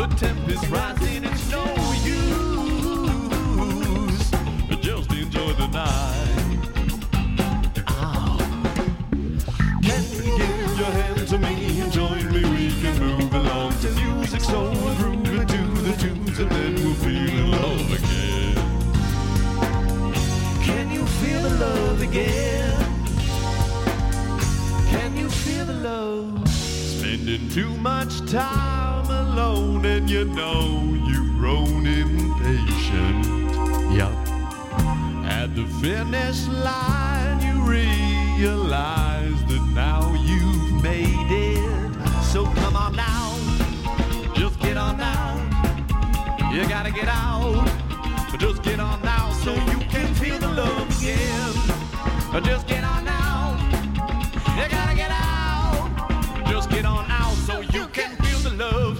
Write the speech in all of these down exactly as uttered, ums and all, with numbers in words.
tempest rising, it's no use. Just enjoy the night. Ow. Can you give your hand to me and join me? We can move along to music, soul, and groove to the tunes, and then we'll feel in love again. Can you feel the love again? Can you feel the love? Spending too much time alone, and you know you've grown impatient. Yup. At the finish line, you realize that now you've made it. So come on now, just get on now. You gotta get out, but just get on now so you can feel the love again. Just get on now. You gotta get out. Just get on out so you can feel the love.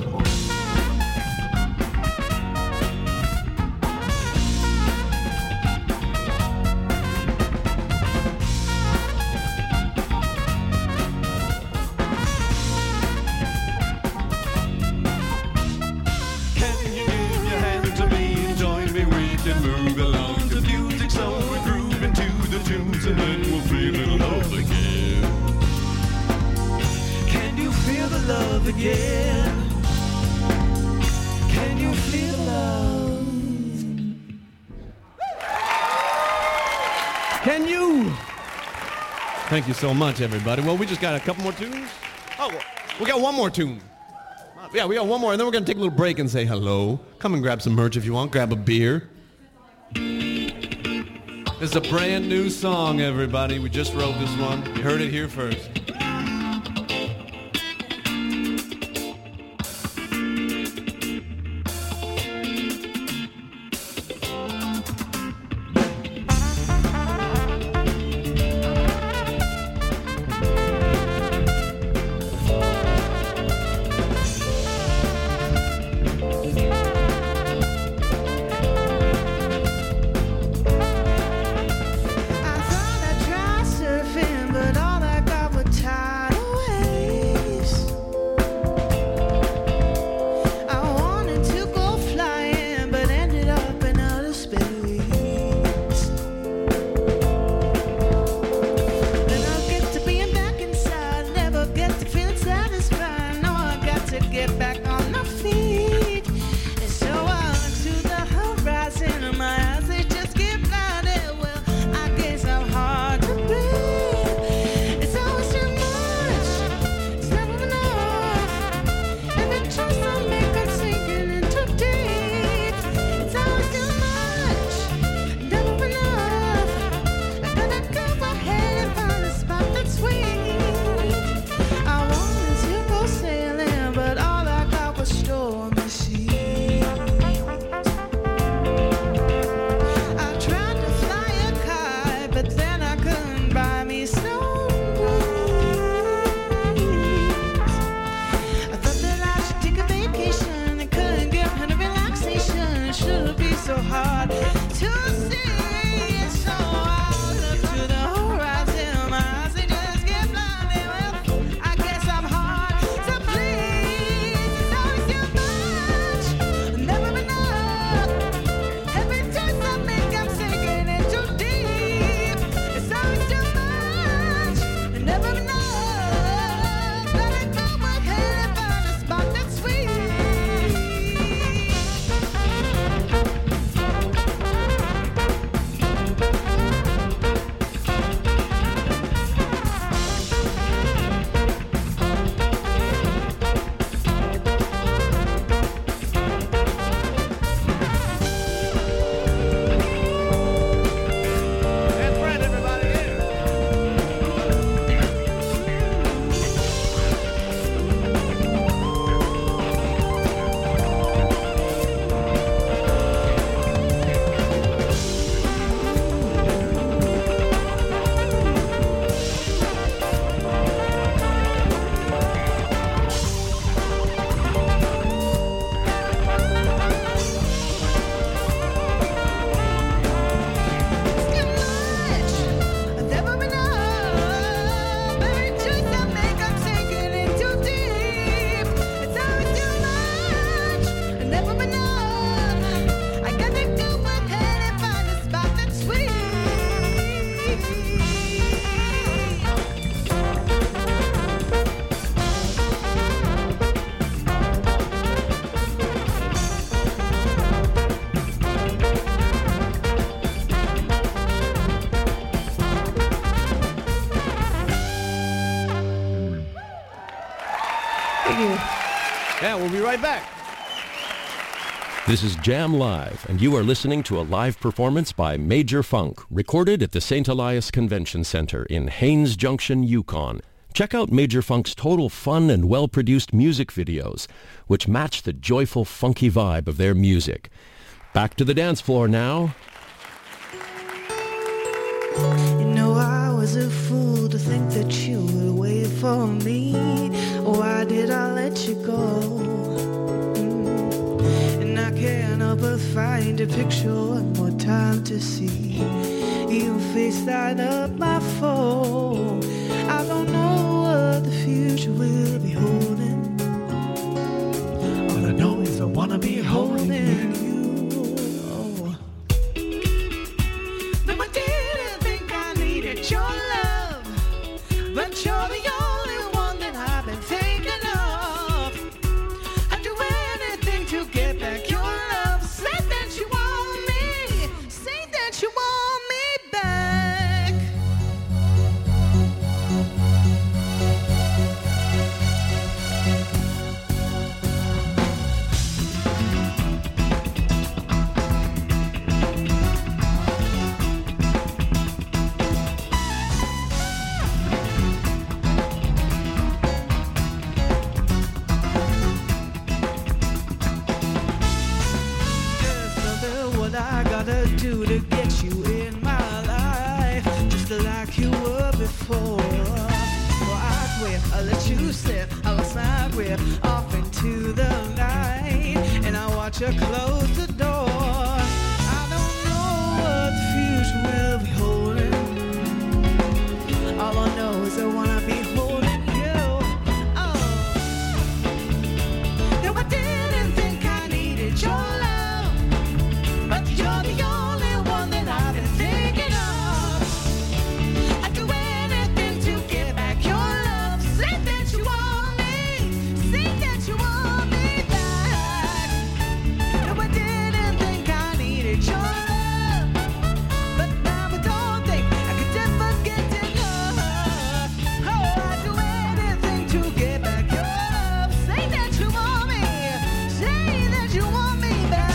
Can you give your hand to me and join me? We can move along to music, so we groove into the tunes, and then we'll feel in love again. Can you feel the love again? Can you feel love? Can you? Thank you so much, everybody. Well, we just got a couple more tunes. Oh, we got one more tune. Yeah, we got one more, and then we're going to take a little break and say hello. Come and grab some merch if you want. Grab a beer. This is a brand new song, everybody. We just wrote this one. You heard it here first. Sailing, but all I got Yeah, we'll be right back. This is Jam Live, and you are listening to a live performance by Major Funk, recorded at the Saint Elias Convention Center in Haines Junction, Yukon. Check out Major Funk's total fun and well-produced music videos, which match the joyful, funky vibe of their music. Back to the dance floor now. You know I was a fool to think that you would wait for me. Why did I let you go? Mm. And I can't help but find a picture one more time to see. Your face light up my phone. I don't know what the future will be holding. All I know is I wanna be holding you. Your love, but you're the only one that I've been thinking of. I'd do anything to get back your love. Say that you want me, say that you want me back. Do to get you in my life, just like you were before. Well, I quit, I let you slip, I lost my grip off into the night, and I watch her close the door. I don't know what the future will be holding. All I know is I wanna be holding you. Oh, no, I didn't think I needed your love, but you're the only I've been thinking of. I'd do anything to get back your love. Say that you want me, say that you want me back. No, I didn't think I needed your love, but now I don't think I could ever get enough. Oh, I'd do anything to get back your love. Say that you want me, say that you want me back.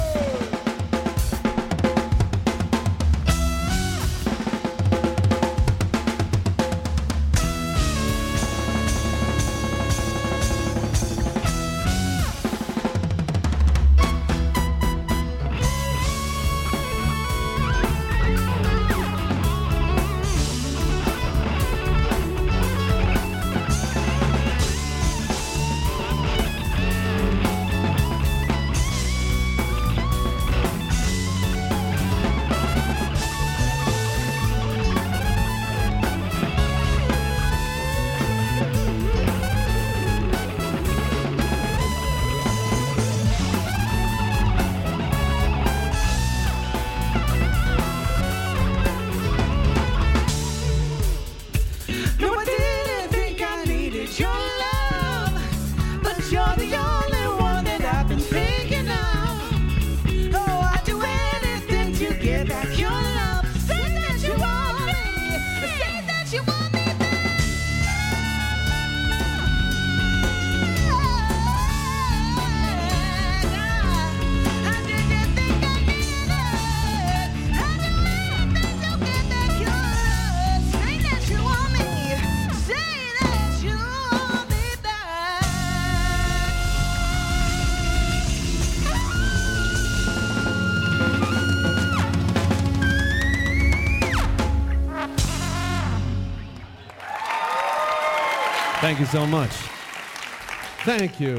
Thank you so much. Thank you.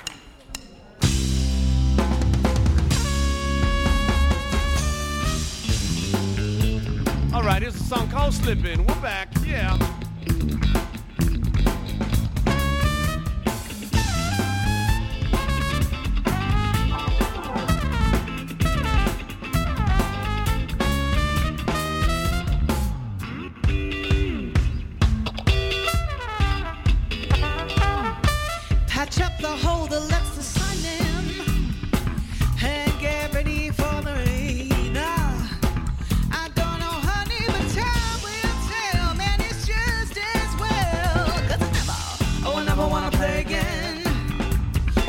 All right, here's a song called Slippin'. We're back, yeah. Patch up the hole that lets the sun in, and get ready for the rain. Ah, I don't know, honey, but time will tell. Man, it's just as well. 'Cause I never, oh, I never wanna play again.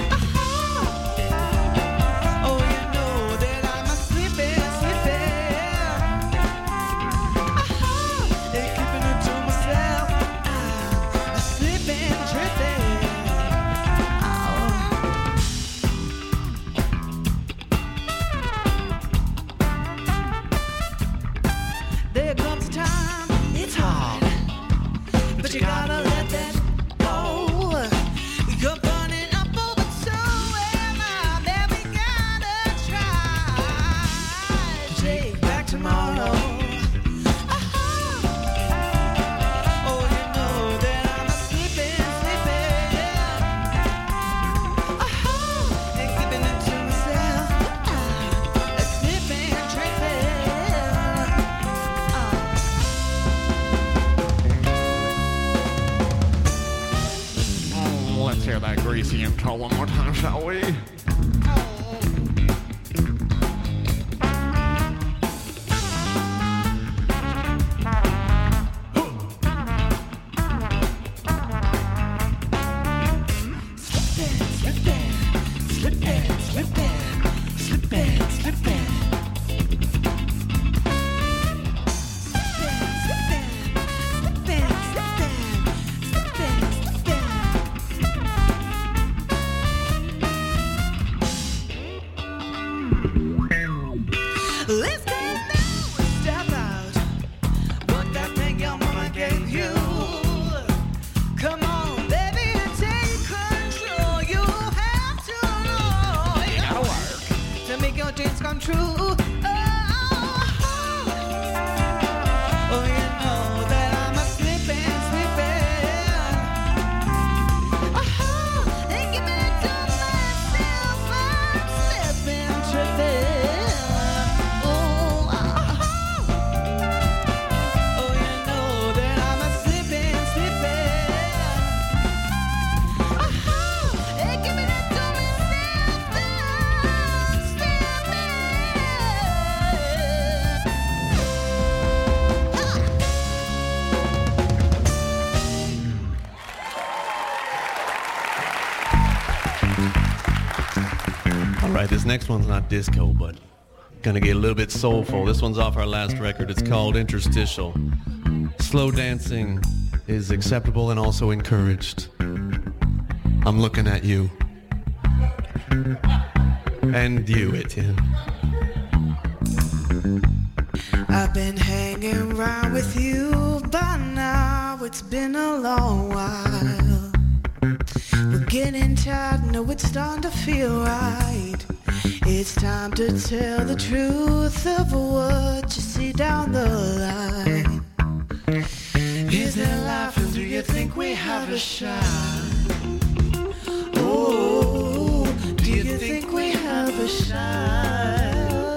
the intro one more time, shall we? Let's go now, step out. Put that thing your mama gave you. Come on, baby, and take control. You have to know you gotta work to make your dreams come true. Oh, oh, you know that I'm a slipping, slipping. Oh, and give it to myself. I'm slipping, tripping. All right, this next one's not disco, but gonna get a little bit soulful. This one's off our last record. It's called Interstitial. Slow dancing is acceptable and also encouraged. I'm looking at you. And you, Etienne. I've been hanging around with you by now. It's been a long while. We're getting tired, no, it's starting to feel right. It's time to tell the truth of what you see down the line. Is there life, and do you think we have a shot? Oh, do you think we have a shot?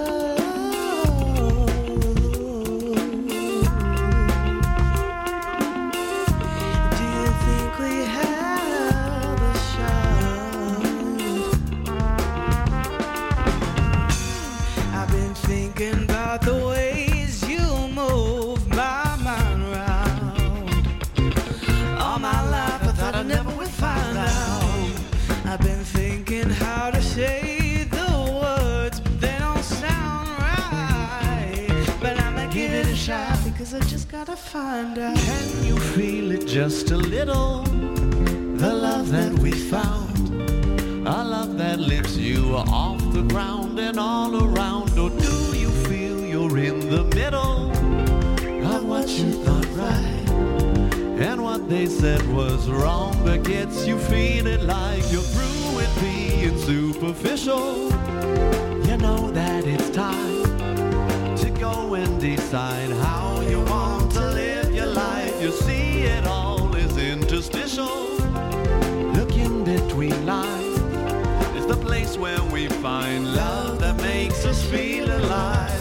Thinking about the ways you move my mind around. All my life I thought I never would find out. I've been thinking how to say the words, but they don't sound right. But I'ma give it a shot because I just gotta find out. Can you feel it just a little? The love that we found, a love that lifts you off the ground and all around. Or do you feel you're in the middle of what you thought right and what they said was wrong, but gets you feeling like you're through with being superficial? You know that it's time to go and decide how you want to live your life. You see it all is interstitial. Look in between lines. The place where we find love that makes us feel alive.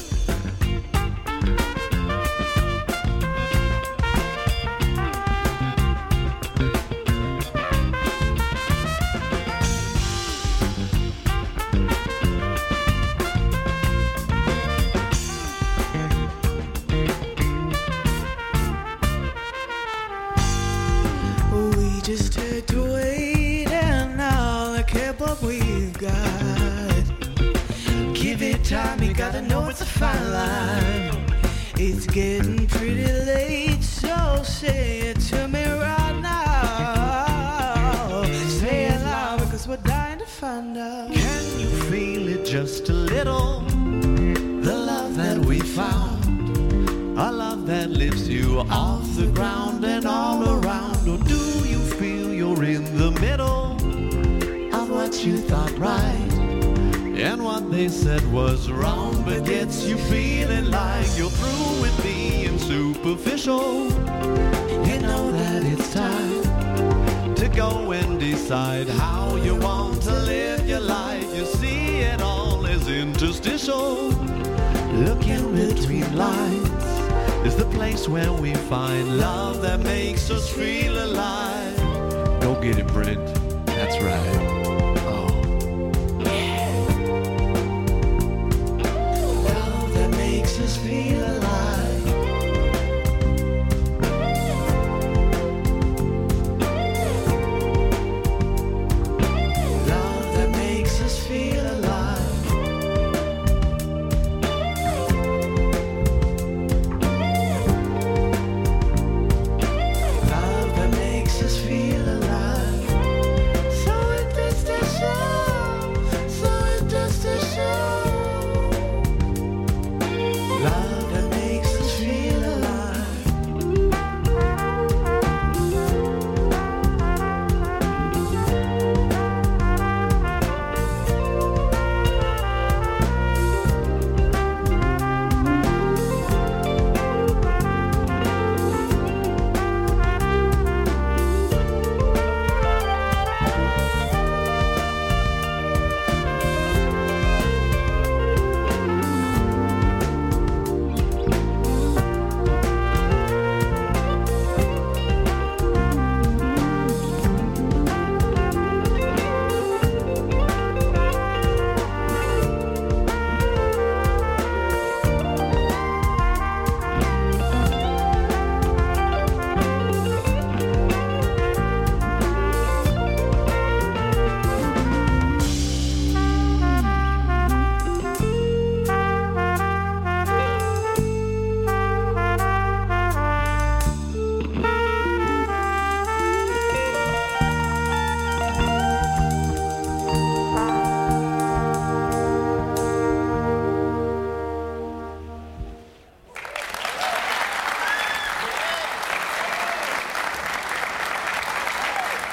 We just had to wait, and now look at what we've got. Give it time, you gotta know it's a fine line. It's getting pretty late, so say it to me right now. Say it loud because we're dying to find out. Can you feel it just a little? The love that we found, a love that lifts you off the ground and all around. Or do you feel you're in the middle of what you thought right and what they said was wrong, but gets you feeling like you're through with being superficial? You know that it's time to go and decide how you want to live your life. You see it all as interstitial. Look in between lines is the place where we find love that makes us feel alive. Go get it, Brent. That's right.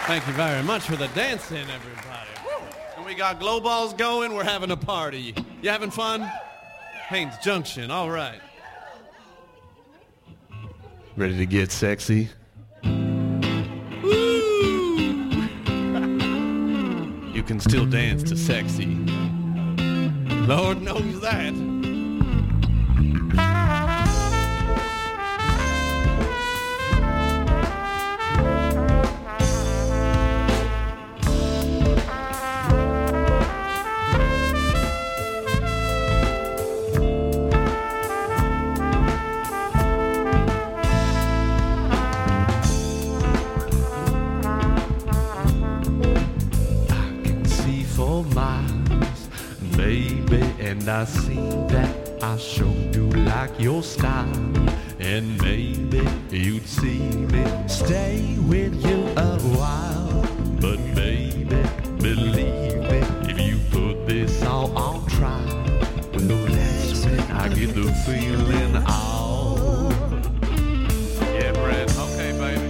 Thank you very much for the dancing, everybody. And we got glow balls going. We're having a party. You having fun? Haynes Junction, all right. Ready to get sexy? Woo! You can still dance to sexy. Lord knows that. And I see that I sure do like your style. And maybe you'd see me stay with you a while. But baby, believe me, if you put this all on trial, well, that's when I get the feeling all. Yeah, Brad, okay, baby.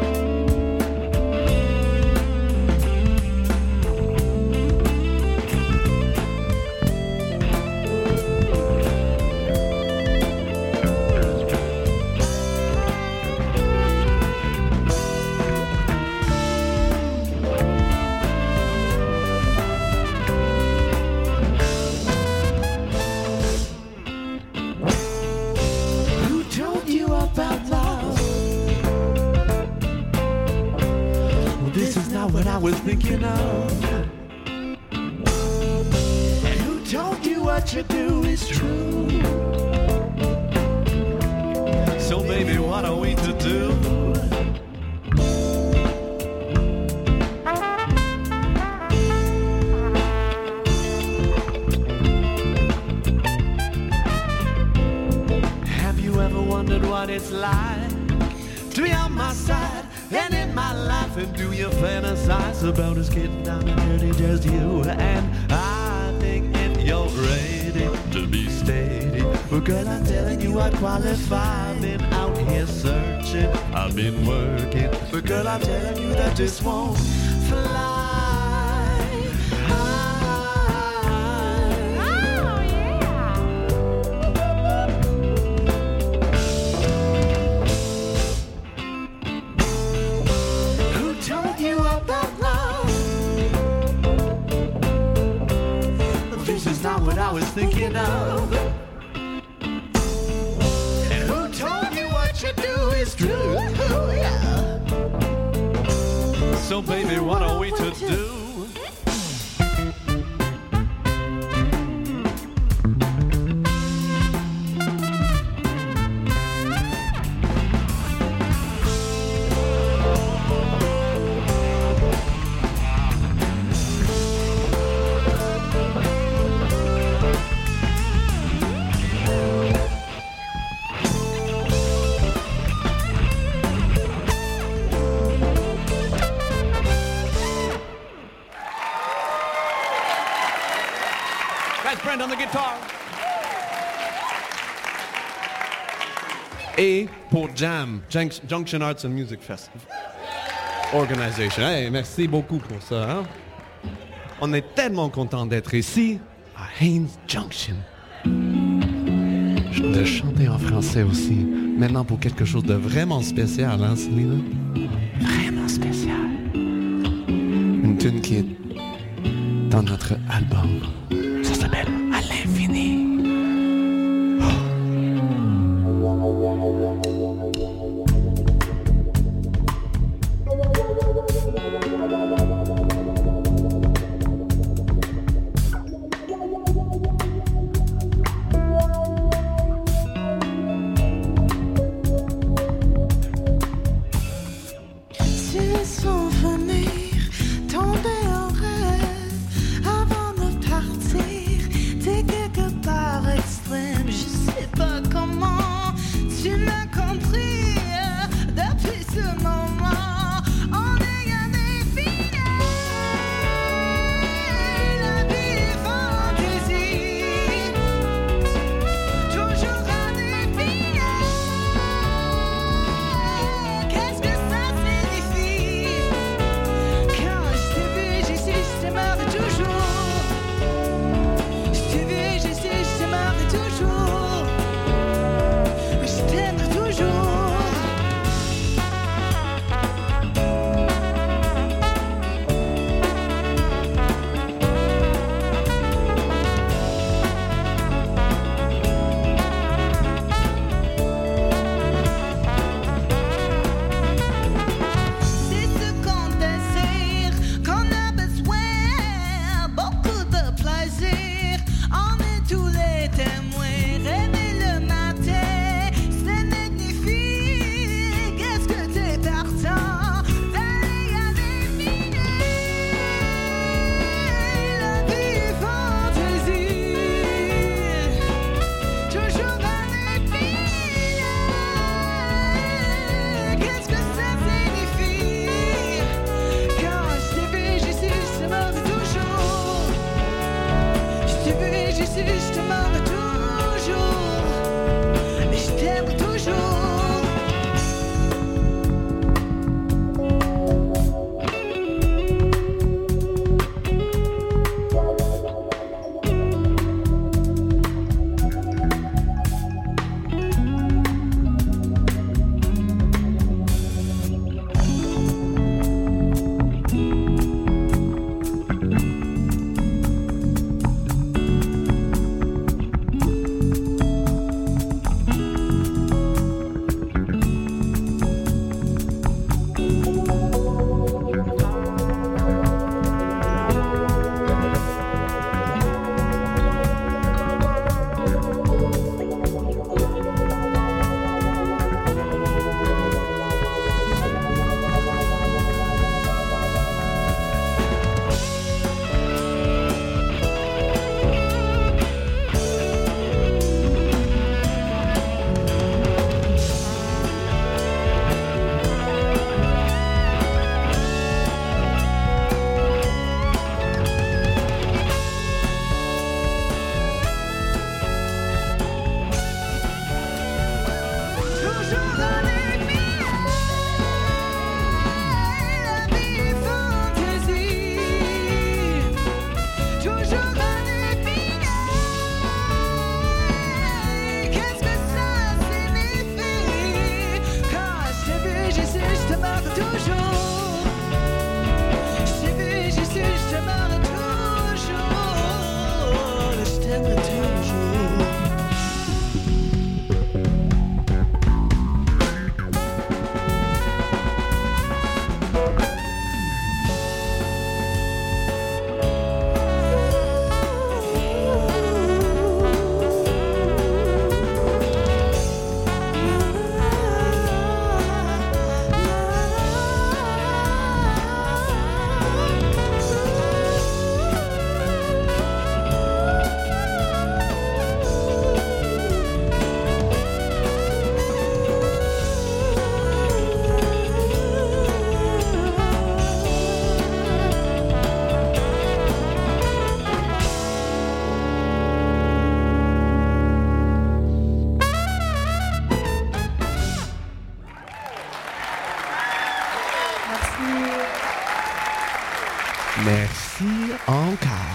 What I was thinking of. And who told you what you do is true? So baby, what are we to do? Have you ever wondered what it's like to be on my side and in my life? And do you fantasize about us getting down and dirty, just you and I? Think if you're ready to be steady, well, girl, I'm telling you I qualify. I've been out here searching, I've been working, but girl, I'm telling you that this won't fly. What I was thinking of. And who told you what you do is true? Yeah. So baby, what are we to do? On the guitar. Et pour Jam, Junction Arts and Music Festival Organization. Hey, merci beaucoup pour ça. Hein? On est tellement content d'être ici à Haynes Junction. Je vais chanter en français aussi. Maintenant pour quelque chose de vraiment spécial, hein, Selena? Vraiment spécial. Une tune qui est dans notre album. Ça s'appelle À l'infini. Tomber en rêve avant de partir, t'es quelque part. je te manque toujours, mais je t'aime toujours. Merci encore.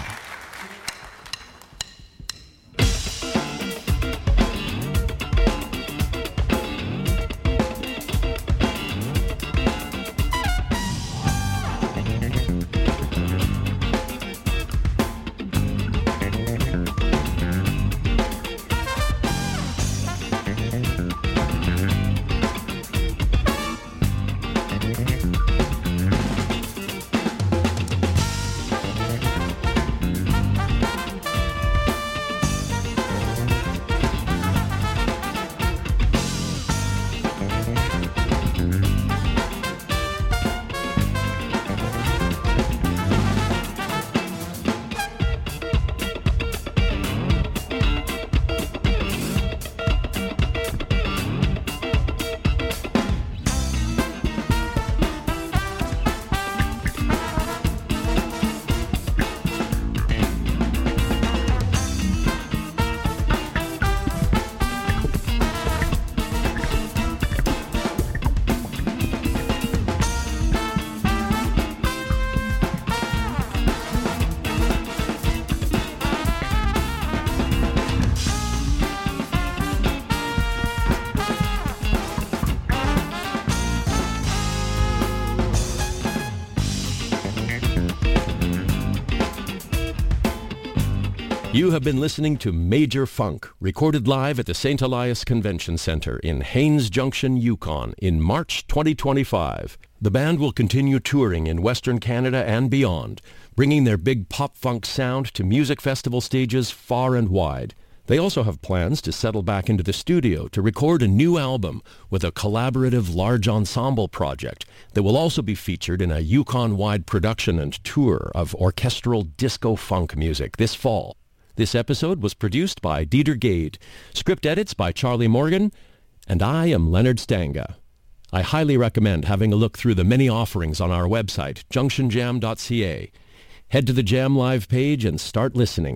You have been listening to Major Funk, recorded live at the Saint Elias Convention Center in Haines Junction, Yukon, in March twenty twenty-five. The band will continue touring in Western Canada and beyond, bringing their big pop-funk sound to music festival stages far and wide. They also have plans to settle back into the studio to record a new album with a collaborative large ensemble project that will also be featured in a Yukon-wide production and tour of orchestral disco funk music this fall. This episode was produced by Dieter Gade, script edits by Charlie Morgan, and I am Leonard Stanga. I highly recommend having a look through the many offerings on our website, junction jam dot c a. Head to the Jam Live page and start listening.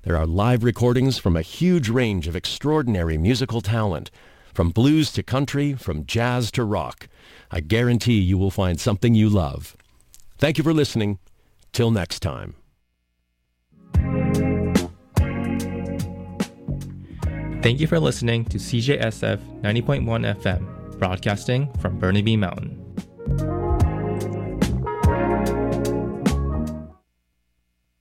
There are live recordings from a huge range of extraordinary musical talent, from blues to country, from jazz to rock. I guarantee you will find something you love. Thank you for listening. Till next time. Thank you for listening to C J S F ninety point one F M, broadcasting from Burnaby Mountain.